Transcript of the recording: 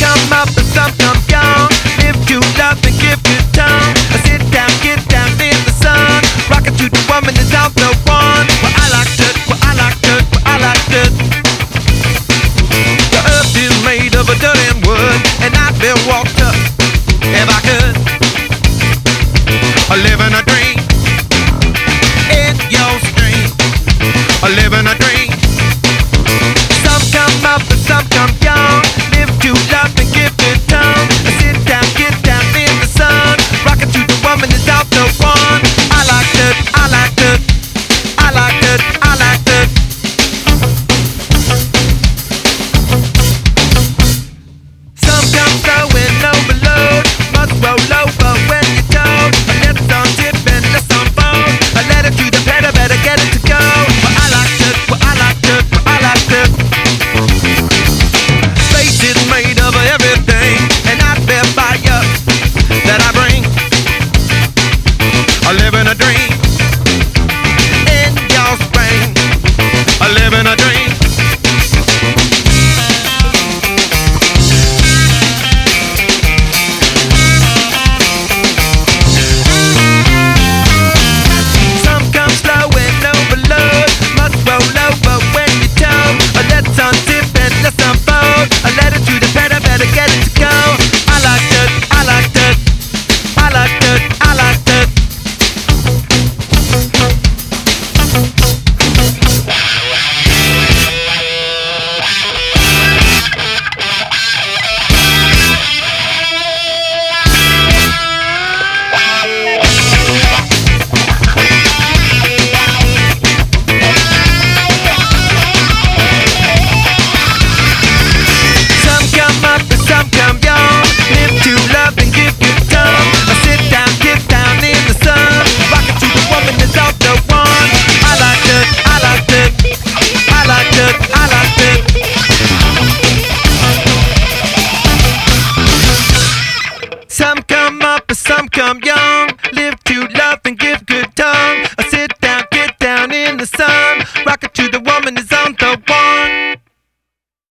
come up and some come young. Live to love and give you tongue. Sit down, get down in the sun. Rockin' to the woman is out the one. Well, I like to, well, I like to, well, I like to. The earth is made of a dirt and wood, and I'd be walked up if I could. I live in a dream, in your stream. I live in a dream. Some come up and some come young. Live to love and give it tongue. Sit down, get down in the sun. Rockin' to the woman is out the one. I like that, I like that, I like that, I like that. Some come throwing overload. Must roll over when you're told. A let's on tip and let's unfold. A letter to the better, better get it to go. Well, I like that, well, I like that, well, I like that. Space is made of everything, and I bear fire that I bring. I live in a dream, in your spring. I live in a dream. Some come slow and overload. Must roll over when you're told. Let's untip and let's unfold. A letter to the better, better get it to go. I like that, I like that, I like that, I like that. Some come up and some come young. Live to love and give you tongue. Sit down, get down in the sun. Rockin' to the woman is out the one. I like that, I like that, I like that, I like that. Some come up and some come young.